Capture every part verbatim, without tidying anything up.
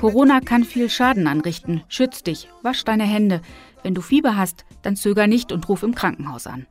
Corona kann viel Schaden anrichten. Schütz dich, wasch deine Hände. Wenn du Fieber hast, dann zöger nicht und ruf im Krankenhaus an.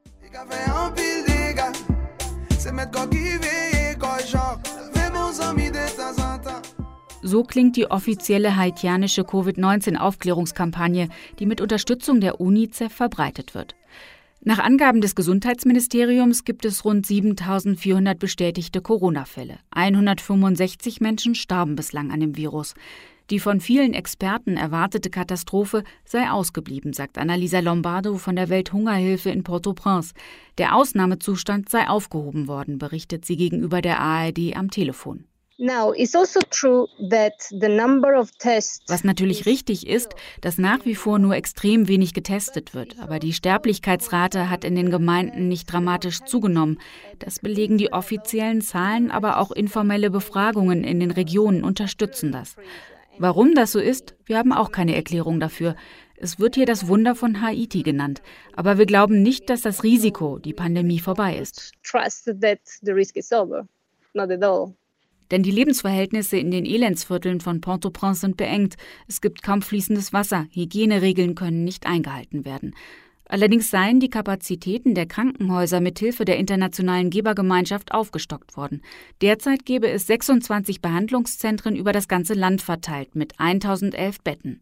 So klingt die offizielle haitianische Covid neunzehn Aufklärungskampagne, die mit Unterstützung der UNICEF verbreitet wird. Nach Angaben des Gesundheitsministeriums gibt es rund siebentausendvierhundert bestätigte Corona-Fälle. hundertfünfundsechzig Menschen starben bislang an dem Virus. Die von vielen Experten erwartete Katastrophe sei ausgeblieben, sagt Annalisa Lombardo von der Welthungerhilfe in Port-au-Prince. Der Ausnahmezustand sei aufgehoben worden, berichtet sie gegenüber der A R D am Telefon. Was natürlich richtig ist, dass nach wie vor nur extrem wenig getestet wird. Aber die Sterblichkeitsrate hat in den Gemeinden nicht dramatisch zugenommen. Das belegen die offiziellen Zahlen, aber auch informelle Befragungen in den Regionen unterstützen das. Warum das so ist, wir haben auch keine Erklärung dafür. Es wird hier das Wunder von Haiti genannt. Aber wir glauben nicht, dass das Risiko, die Pandemie, vorbei ist. Denn die Lebensverhältnisse in den Elendsvierteln von Port-au-Prince sind beengt. Es gibt kaum fließendes Wasser. Hygieneregeln können nicht eingehalten werden. Allerdings seien die Kapazitäten der Krankenhäuser mithilfe der internationalen Gebergemeinschaft aufgestockt worden. Derzeit gäbe es sechsundzwanzig Behandlungszentren über das ganze Land verteilt mit tausendelf Betten.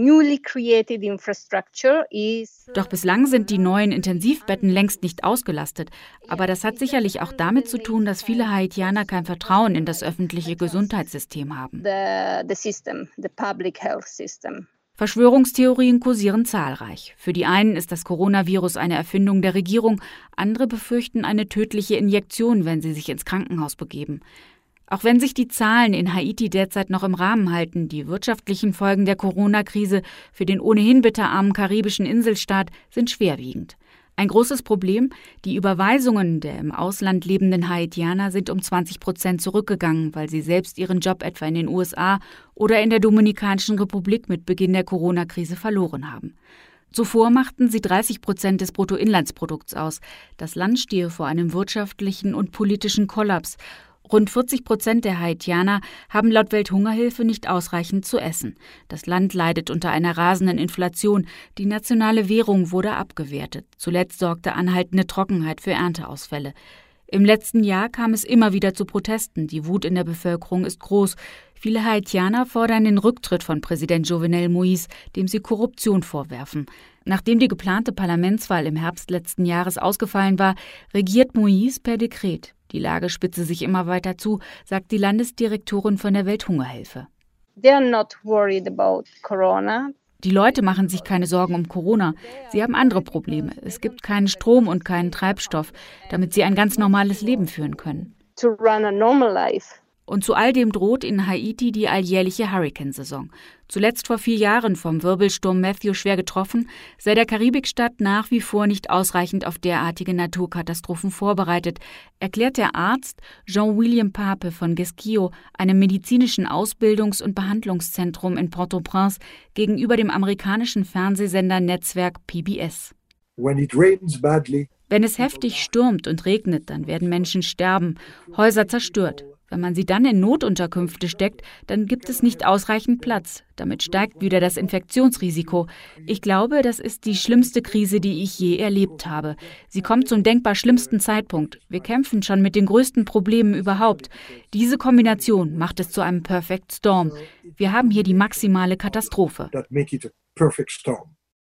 Doch bislang sind die neuen Intensivbetten längst nicht ausgelastet. Aber das hat sicherlich auch damit zu tun, dass viele Haitianer kein Vertrauen in das öffentliche Gesundheitssystem haben. Verschwörungstheorien kursieren zahlreich. Für die einen ist das Coronavirus eine Erfindung der Regierung, andere befürchten eine tödliche Injektion, wenn sie sich ins Krankenhaus begeben. Auch wenn sich die Zahlen in Haiti derzeit noch im Rahmen halten, die wirtschaftlichen Folgen der Corona-Krise für den ohnehin bitterarmen karibischen Inselstaat sind schwerwiegend. Ein großes Problem, die Überweisungen der im Ausland lebenden Haitianer sind um zwanzig Prozent zurückgegangen, weil sie selbst ihren Job etwa in den U S A oder in der Dominikanischen Republik mit Beginn der Corona-Krise verloren haben. Zuvor machten sie dreißig Prozent des Bruttoinlandsprodukts aus. Das Land stehe vor einem wirtschaftlichen und politischen Kollaps. Rund vierzig Prozent der Haitianer haben laut Welthungerhilfe nicht ausreichend zu essen. Das Land leidet unter einer rasenden Inflation. Die nationale Währung wurde abgewertet. Zuletzt sorgte anhaltende Trockenheit für Ernteausfälle. Im letzten Jahr kam es immer wieder zu Protesten. Die Wut in der Bevölkerung ist groß. Viele Haitianer fordern den Rücktritt von Präsident Jovenel Moïse, dem sie Korruption vorwerfen. Nachdem die geplante Parlamentswahl im Herbst letzten Jahres ausgefallen war, regiert Moïse per Dekret. Die Lage spitze sich immer weiter zu, sagt die Landesdirektorin von der Welthungerhilfe. They are not worried about Corona. Die Leute machen sich keine Sorgen um Corona. Sie haben andere Probleme. Es gibt keinen Strom und keinen Treibstoff, damit sie ein ganz normales Leben führen können. To run a normal life. Und zu all dem droht in Haiti die alljährliche Hurrikansaison. Zuletzt vor vier Jahren vom Wirbelsturm Matthew schwer getroffen, sei der Karibikstaat nach wie vor nicht ausreichend auf derartige Naturkatastrophen vorbereitet, erklärt der Arzt Jean-William Pape von Gesquio, einem medizinischen Ausbildungs- und Behandlungszentrum in Port-au-Prince, gegenüber dem amerikanischen Fernsehsender Netzwerk P B S. When it rains badly, Wenn es heftig stürmt und regnet, dann werden Menschen sterben, Häuser zerstört. Wenn man sie dann in Notunterkünfte steckt, dann gibt es nicht ausreichend Platz. Damit steigt wieder das Infektionsrisiko. Ich glaube, das ist die schlimmste Krise, die ich je erlebt habe. Sie kommt zum denkbar schlimmsten Zeitpunkt. Wir kämpfen schon mit den größten Problemen überhaupt. Diese Kombination macht es zu einem Perfect Storm. Wir haben hier die maximale Katastrophe. that make it a perfect storm.